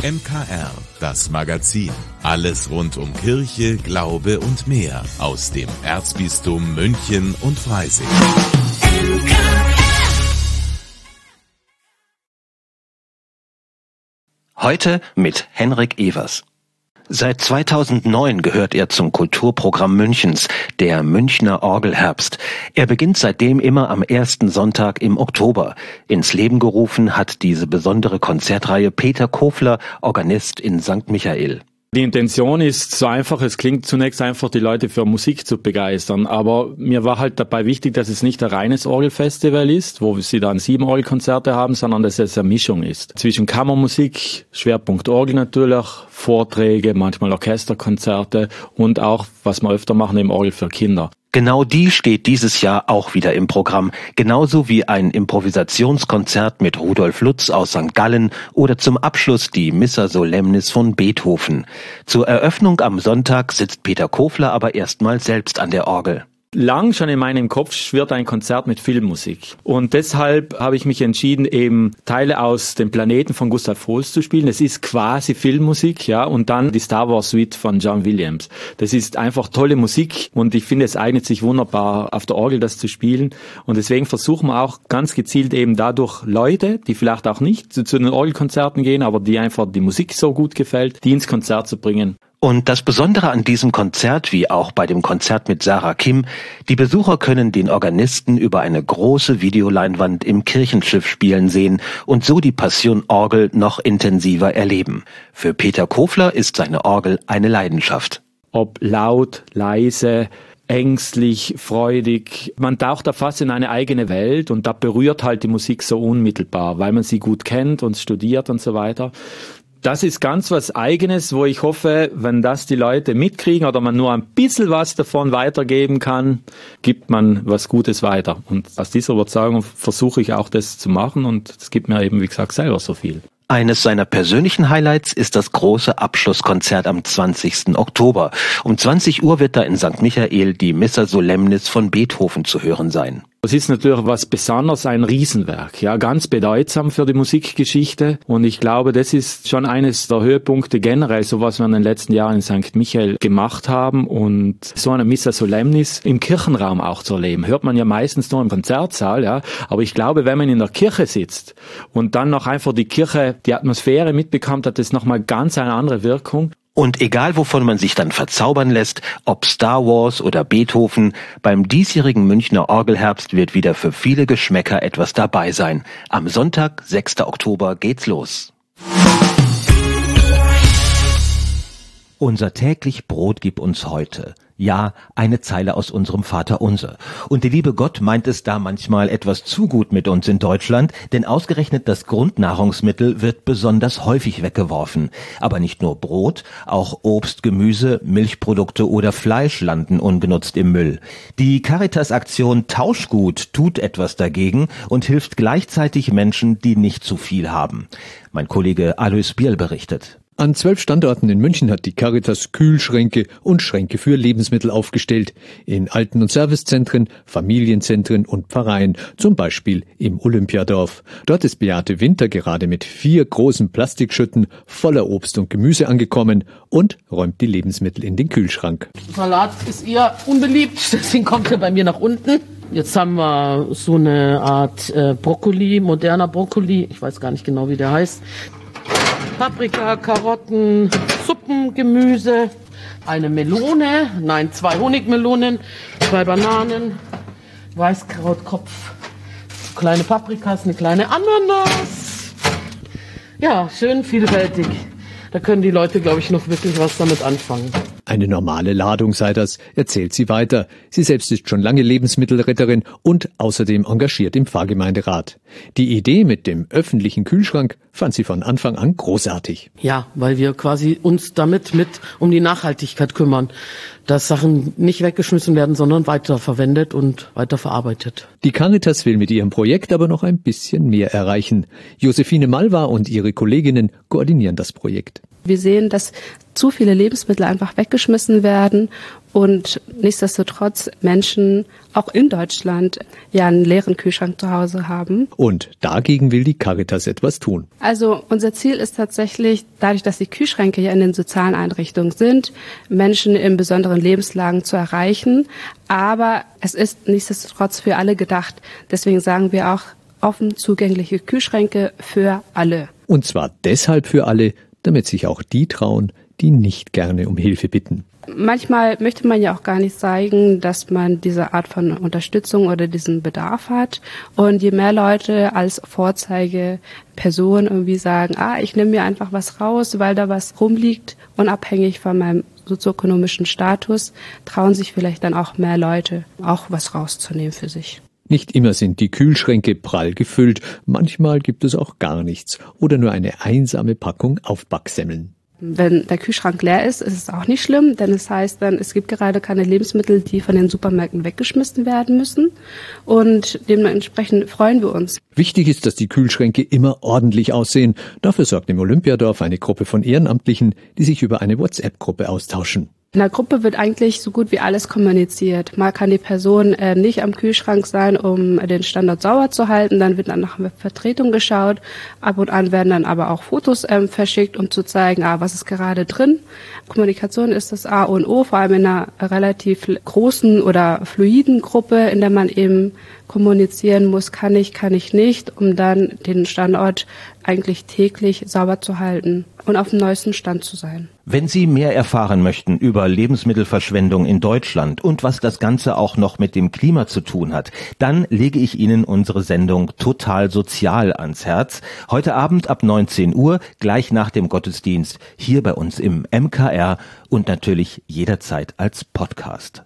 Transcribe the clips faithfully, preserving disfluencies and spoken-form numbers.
M K R, das Magazin. Alles rund um Kirche, Glaube und mehr aus dem Erzbistum München und Freising. Heute mit Henrik Evers. Seit zweitausendneun gehört er zum Kulturprogramm Münchens, der Münchner Orgelherbst. Er beginnt seitdem immer am ersten Sonntag im Oktober. Ins Leben gerufen hat diese besondere Konzertreihe Peter Kofler, Organist in Sankt Michael. Die Intention ist so einfach, es klingt zunächst einfach, die Leute für Musik zu begeistern, aber mir war halt dabei wichtig, dass es nicht ein reines Orgelfestival ist, wo sie dann sieben Orgelkonzerte haben, sondern dass es eine Mischung ist. Zwischen Kammermusik, Schwerpunkt Orgel natürlich, Vorträge, manchmal Orchesterkonzerte und auch, was wir öfter machen, eben Orgel für Kinder. Genau die steht dieses Jahr auch wieder im Programm, genauso wie ein Improvisationskonzert mit Rudolf Lutz aus Sankt Gallen oder zum Abschluss die Missa Solemnis von Beethoven. Zur Eröffnung am Sonntag sitzt Peter Kofler aber erstmal selbst an der Orgel. Lang schon in meinem Kopf schwirrt ein Konzert mit Filmmusik. Und deshalb habe ich mich entschieden, eben Teile aus dem Planeten von Gustav Holst zu spielen. Das ist quasi Filmmusik, ja, und dann die Star Wars Suite von John Williams. Das ist einfach tolle Musik und ich finde, es eignet sich wunderbar auf der Orgel das zu spielen. Und deswegen versuchen wir auch ganz gezielt eben dadurch Leute, die vielleicht auch nicht zu, zu den Orgelkonzerten gehen, aber die einfach die Musik so gut gefällt, die ins Konzert zu bringen. Und das Besondere an diesem Konzert, wie auch bei dem Konzert mit Sarah Kim, die Besucher können den Organisten über eine große Videoleinwand im Kirchenschiff spielen sehen und so die Passion Orgel noch intensiver erleben. Für Peter Kofler ist seine Orgel eine Leidenschaft. Ob laut, leise, ängstlich, freudig. Man taucht da fast in eine eigene Welt und da berührt halt die Musik so unmittelbar, weil man sie gut kennt und studiert und so weiter. Das ist ganz was Eigenes, wo ich hoffe, wenn das die Leute mitkriegen oder man nur ein bisschen was davon weitergeben kann, gibt man was Gutes weiter. Und aus dieser Überzeugung versuche ich auch das zu machen und es gibt mir eben, wie gesagt, selber so viel. Eines seiner persönlichen Highlights ist das große Abschlusskonzert am zwanzigsten Oktober. Um zwanzig Uhr wird da in Sankt Michael die Missa Solemnis von Beethoven zu hören sein. Es ist natürlich was Besonderes, ein Riesenwerk, ja, ganz bedeutsam für die Musikgeschichte. Und ich glaube, das ist schon eines der Höhepunkte generell, so was wir in den letzten Jahren in Sankt Michael gemacht haben. Und so eine Missa Solemnis im Kirchenraum auch zu erleben, hört man ja meistens nur im Konzertsaal, ja. Aber ich glaube, wenn man in der Kirche sitzt und dann noch einfach die Kirche, die Atmosphäre mitbekommt, hat das nochmal ganz eine andere Wirkung. Und egal wovon man sich dann verzaubern lässt, ob Star Wars oder Beethoven, beim diesjährigen Münchner Orgelherbst wird wieder für viele Geschmäcker etwas dabei sein. Am Sonntag, sechsten Oktober, geht's los. Unser täglich Brot gib uns heute. Ja, eine Zeile aus unserem Vaterunser. Und der liebe Gott meint es da manchmal etwas zu gut mit uns in Deutschland, denn ausgerechnet das Grundnahrungsmittel wird besonders häufig weggeworfen. Aber nicht nur Brot, auch Obst, Gemüse, Milchprodukte oder Fleisch landen ungenutzt im Müll. Die Caritas-Aktion Tauschgut tut etwas dagegen und hilft gleichzeitig Menschen, die nicht zu viel haben. Mein Kollege Alois Bierl berichtet. An zwölf Standorten in München hat die Caritas Kühlschränke und Schränke für Lebensmittel aufgestellt. In Alten- und Servicezentren, Familienzentren und Pfarreien, zum Beispiel im Olympiadorf. Dort ist Beate Winter gerade mit vier großen Plastikschütten voller Obst und Gemüse angekommen und räumt die Lebensmittel in den Kühlschrank. Salat ist eher unbeliebt, deswegen kommt er bei mir nach unten. Jetzt haben wir so eine Art äh, Brokkoli, moderner Brokkoli, ich weiß gar nicht genau, wie der heißt. Paprika, Karotten, Suppengemüse, eine Melone, nein, zwei Honigmelonen, zwei Bananen, Weißkrautkopf, kleine Paprikas, eine kleine Ananas. Ja, schön vielfältig. Da können die Leute, glaube ich, noch wirklich was damit anfangen. Eine normale Ladung sei das, erzählt sie weiter. Sie selbst ist schon lange Lebensmittelretterin und außerdem engagiert im Pfarrgemeinderat. Die Idee mit dem öffentlichen Kühlschrank fand sie von Anfang an großartig. Ja, weil wir quasi uns damit mit um die Nachhaltigkeit kümmern, dass Sachen nicht weggeschmissen werden, sondern weiterverwendet und weiterverarbeitet. Die Caritas will mit ihrem Projekt aber noch ein bisschen mehr erreichen. Josephine Malwa und ihre Kolleginnen koordinieren das Projekt. Wir sehen, dass zu viele Lebensmittel einfach weggeschmissen werden und nichtsdestotrotz Menschen auch in Deutschland ja einen leeren Kühlschrank zu Hause haben. Und dagegen will die Caritas etwas tun. Also unser Ziel ist tatsächlich, dadurch, dass die Kühlschränke ja in den sozialen Einrichtungen sind, Menschen in besonderen Lebenslagen zu erreichen. Aber es ist nichtsdestotrotz für alle gedacht. Deswegen sagen wir auch offen zugängliche Kühlschränke für alle. Und zwar deshalb für alle, damit sich auch die trauen, die nicht gerne um Hilfe bitten. Manchmal möchte man ja auch gar nicht zeigen, dass man diese Art von Unterstützung oder diesen Bedarf hat. Und je mehr Leute als Vorzeigeperson irgendwie sagen, ah, ich nehme mir einfach was raus, weil da was rumliegt, unabhängig von meinem sozioökonomischen Status, trauen sich vielleicht dann auch mehr Leute, auch was rauszunehmen für sich. Nicht immer sind die Kühlschränke prall gefüllt, manchmal gibt es auch gar nichts oder nur eine einsame Packung Aufbacksemmeln. Wenn der Kühlschrank leer ist, ist es auch nicht schlimm, denn es heißt dann, es gibt gerade keine Lebensmittel, die von den Supermärkten weggeschmissen werden müssen und dementsprechend freuen wir uns. Wichtig ist, dass die Kühlschränke immer ordentlich aussehen. Dafür sorgt im Olympiadorf eine Gruppe von Ehrenamtlichen, die sich über eine WhatsApp-Gruppe austauschen. In der Gruppe wird eigentlich so gut wie alles kommuniziert. Mal kann die Person äh, nicht am Kühlschrank sein, um den Standort sauber zu halten. Dann wird dann nach einer Vertretung geschaut. Ab und an werden dann aber auch Fotos ähm, verschickt, um zu zeigen, ah, was ist gerade drin. Kommunikation ist das A und O, vor allem in einer relativ großen oder fluiden Gruppe, in der man eben kommunizieren muss, kann ich, kann ich nicht, um dann den Standort eigentlich täglich sauber zu halten und auf dem neuesten Stand zu sein. Wenn Sie mehr erfahren möchten über Lebensmittelverschwendung in Deutschland und was das Ganze auch noch mit dem Klima zu tun hat, dann lege ich Ihnen unsere Sendung Total Sozial ans Herz. Heute Abend ab neunzehn Uhr, gleich nach dem Gottesdienst, hier bei uns im M K R und natürlich jederzeit als Podcast.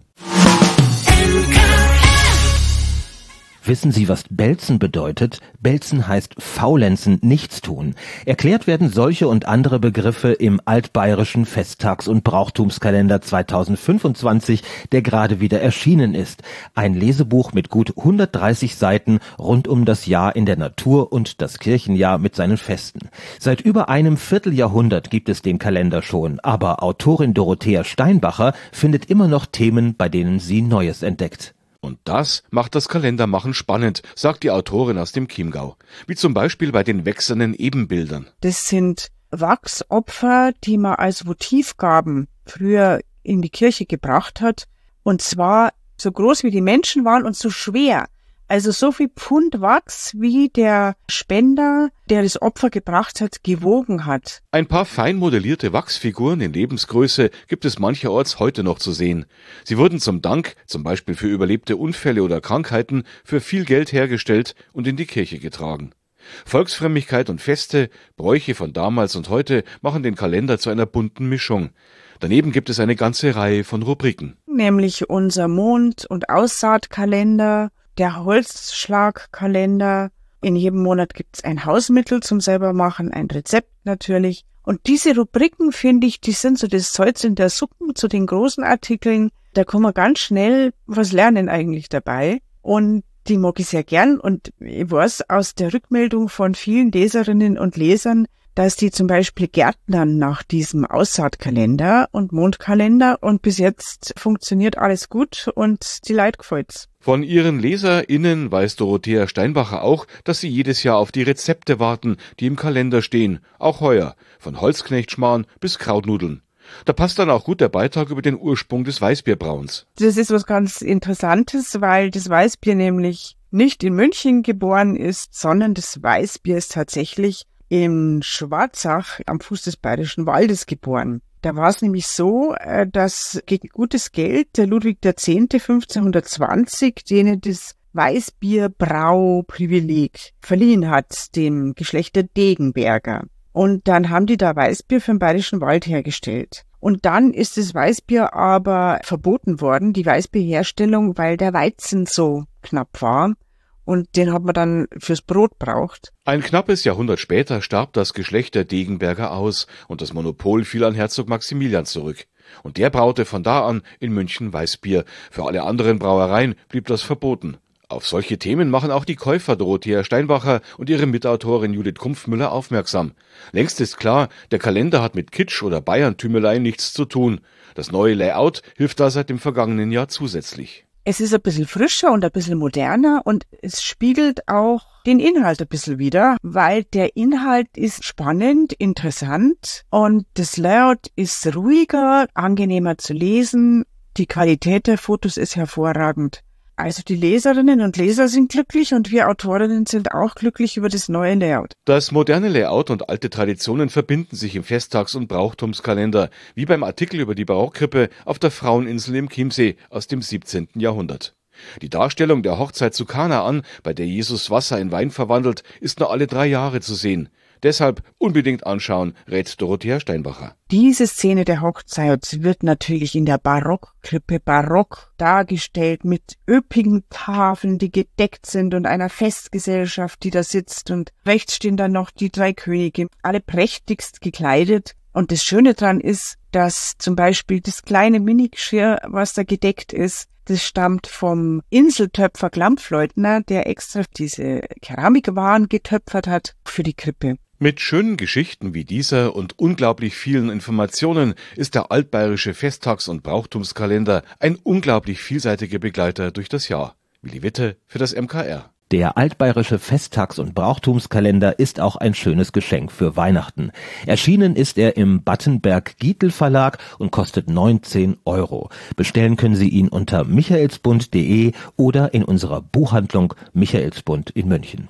Wissen Sie, was Belzen bedeutet? Belzen heißt faulenzen, nichts tun. Erklärt werden solche und andere Begriffe im altbayerischen Festtags- und Brauchtumskalender zweitausendfünfundzwanzig, der gerade wieder erschienen ist. Ein Lesebuch mit gut hundertdreißig Seiten rund um das Jahr in der Natur und das Kirchenjahr mit seinen Festen. Seit über einem Vierteljahrhundert gibt es den Kalender schon, aber Autorin Dorothea Steinbacher findet immer noch Themen, bei denen sie Neues entdeckt. Und das macht das Kalendermachen spannend, sagt die Autorin aus dem Chiemgau. Wie zum Beispiel bei den wechselnden Ebenbildern. Das sind Wachsopfer, die man als Votivgaben früher in die Kirche gebracht hat. Und zwar so groß wie die Menschen waren und so schwer. Also so viel Pfund Wachs, wie der Spender, der das Opfer gebracht hat, gewogen hat. Ein paar fein modellierte Wachsfiguren in Lebensgröße gibt es mancherorts heute noch zu sehen. Sie wurden zum Dank, zum Beispiel für überlebte Unfälle oder Krankheiten, für viel Geld hergestellt und in die Kirche getragen. Volksfrömmigkeit und Feste, Bräuche von damals und heute machen den Kalender zu einer bunten Mischung. Daneben gibt es eine ganze Reihe von Rubriken. Nämlich unser Mond- und Aussaatkalender, der Holzschlagkalender. In jedem Monat gibt es ein Hausmittel zum selbermachen, ein Rezept natürlich. Und diese Rubriken, finde ich, die sind so das Salz in der Suppe zu den großen Artikeln. Da kann man ganz schnell was lernen eigentlich dabei. Und die mag ich sehr gern. Und ich weiß aus der Rückmeldung von vielen Leserinnen und Lesern, dass die zum Beispiel gärtnern nach diesem Aussaatkalender und Mondkalender und bis jetzt funktioniert alles gut und die Leute gefällt's. Von ihren LeserInnen weiß Dorothea Steinbacher auch, dass sie jedes Jahr auf die Rezepte warten, die im Kalender stehen, auch heuer, von Holzknechtschmarrn bis Krautnudeln. Da passt dann auch gut der Beitrag über den Ursprung des Weißbierbrauens. Das ist was ganz Interessantes, weil das Weißbier nämlich nicht in München geboren ist, sondern das Weißbier ist tatsächlich in Schwarzach am Fuß des Bayerischen Waldes geboren. Da war es nämlich so, dass gegen gutes Geld der Ludwig der Zehnte fünfzehnhundertzwanzig denen das Weißbierbrauprivileg verliehen hat, dem Geschlecht der Degenberger. Und dann haben die da Weißbier für den Bayerischen Wald hergestellt. Und dann ist das Weißbier aber verboten worden, die Weißbierherstellung, weil der Weizen so knapp war. Und den hat man dann fürs Brot braucht. Ein knappes Jahrhundert später starb das Geschlecht der Degenberger aus und das Monopol fiel an Herzog Maximilian zurück. Und der braute von da an in München Weißbier. Für alle anderen Brauereien blieb das verboten. Auf solche Themen machen auch die Käufer Dorothea Steinbacher und ihre Mitautorin Judith Kumpfmüller aufmerksam. Längst ist klar, der Kalender hat mit Kitsch oder Bayern-Tümelei nichts zu tun. Das neue Layout hilft da seit dem vergangenen Jahr zusätzlich. Es ist ein bisschen frischer und ein bisschen moderner und es spiegelt auch den Inhalt ein bisschen wider, weil der Inhalt ist spannend, interessant und das Layout ist ruhiger, angenehmer zu lesen. Die Qualität der Fotos ist hervorragend. Also die Leserinnen und Leser sind glücklich und wir Autorinnen sind auch glücklich über das neue Layout. Das moderne Layout und alte Traditionen verbinden sich im Festtags- und Brauchtumskalender, wie beim Artikel über die Barockkrippe auf der Fraueninsel im Chiemsee aus dem siebzehnten Jahrhundert. Die Darstellung der Hochzeit zu Kanaan, bei der Jesus Wasser in Wein verwandelt, ist nur alle drei Jahre zu sehen. Deshalb unbedingt anschauen, rät Dorothea Steinbacher. Diese Szene der Hochzeit wird natürlich in der Barockkrippe barock dargestellt mit üppigen Tafeln, die gedeckt sind und einer Festgesellschaft, die da sitzt. Und rechts stehen dann noch die drei Könige, alle prächtigst gekleidet. Und das Schöne dran ist, dass zum Beispiel das kleine Minigeschirr, was da gedeckt ist, das stammt vom Inseltöpfer Glampfleutner, der extra diese Keramikwaren getöpfert hat für die Krippe. Mit schönen Geschichten wie dieser und unglaublich vielen Informationen ist der altbayerische Festtags- und Brauchtumskalender ein unglaublich vielseitiger Begleiter durch das Jahr. Willi Witte für das M K R. Der altbayerische Festtags- und Brauchtumskalender ist auch ein schönes Geschenk für Weihnachten. Erschienen ist er im Battenberg-Gietel Verlag und kostet neunzehn Euro. Bestellen können Sie ihn unter michaelsbund punkt de oder in unserer Buchhandlung Michaelsbund in München.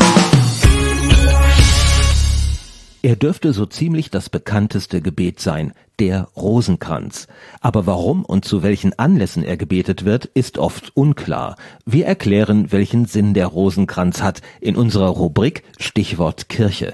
Er dürfte so ziemlich das bekannteste Gebet sein, der Rosenkranz. Aber warum und zu welchen Anlässen er gebetet wird, ist oft unklar. Wir erklären, welchen Sinn der Rosenkranz hat in unserer Rubrik Stichwort Kirche.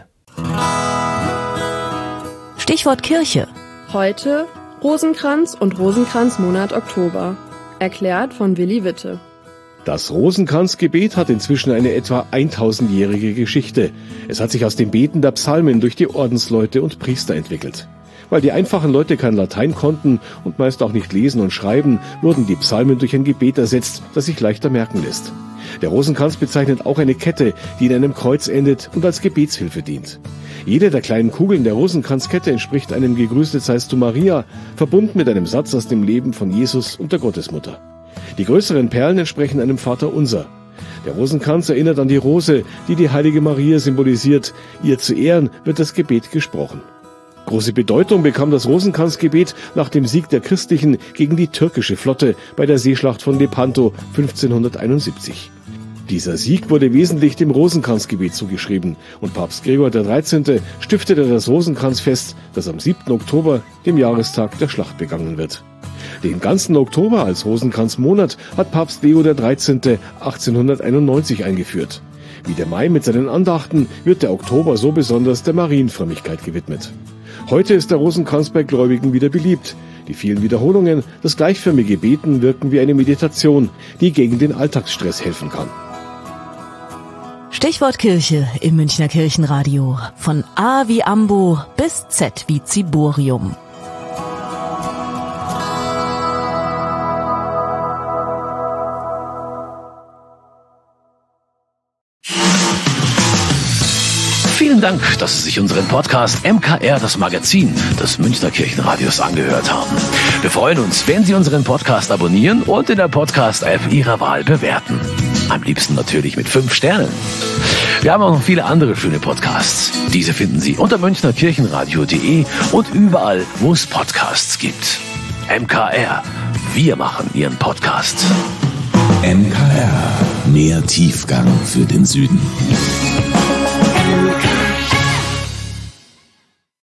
Stichwort Kirche. Heute Rosenkranz und Rosenkranzmonat Oktober. Erklärt von Willi Witte. Das Rosenkranzgebet hat inzwischen eine etwa tausendjährige Geschichte. Es hat sich aus dem Beten der Psalmen durch die Ordensleute und Priester entwickelt. Weil die einfachen Leute kein Latein konnten und meist auch nicht lesen und schreiben, wurden die Psalmen durch ein Gebet ersetzt, das sich leichter merken lässt. Der Rosenkranz bezeichnet auch eine Kette, die in einem Kreuz endet und als Gebetshilfe dient. Jede der kleinen Kugeln der Rosenkranzkette entspricht einem Gegrüßet seist du Maria, verbunden mit einem Satz aus dem Leben von Jesus und der Gottesmutter. Die größeren Perlen entsprechen einem Vaterunser. Der Rosenkranz erinnert an die Rose, die die heilige Maria symbolisiert. Ihr zu Ehren wird das Gebet gesprochen. Große Bedeutung bekam das Rosenkranzgebet nach dem Sieg der Christlichen gegen die türkische Flotte bei der Seeschlacht von Lepanto fünfzehnhunderteinundsiebzig. Dieser Sieg wurde wesentlich dem Rosenkranzgebet zugeschrieben und Papst Gregor der dreizehnte stiftete das Rosenkranzfest, das am siebten Oktober, dem Jahrestag der Schlacht, begangen wird. Den ganzen Oktober als Rosenkranzmonat hat Papst Leo der dreizehnte achtzehnhunderteinundneunzig eingeführt. Wie der Mai mit seinen Andachten wird der Oktober so besonders der Marienfrömmigkeit gewidmet. Heute ist der Rosenkranz bei Gläubigen wieder beliebt. Die vielen Wiederholungen, das gleichförmige Beten wirken wie eine Meditation, die gegen den Alltagsstress helfen kann. Stichwort Kirche im Münchner Kirchenradio. Von A wie Ambo bis Z wie Ziborium. Vielen Dank, dass Sie sich unseren Podcast M K R, das Magazin des Münchner Kirchenradios, angehört haben. Wir freuen uns, wenn Sie unseren Podcast abonnieren und in der Podcast-App Ihrer Wahl bewerten. Am liebsten natürlich mit fünf Sternen. Wir haben auch noch viele andere schöne Podcasts. Diese finden Sie unter münchnerkirchenradio punkt de und überall, wo es Podcasts gibt. M K R, wir machen Ihren Podcast. M K R, mehr Tiefgang für den Süden.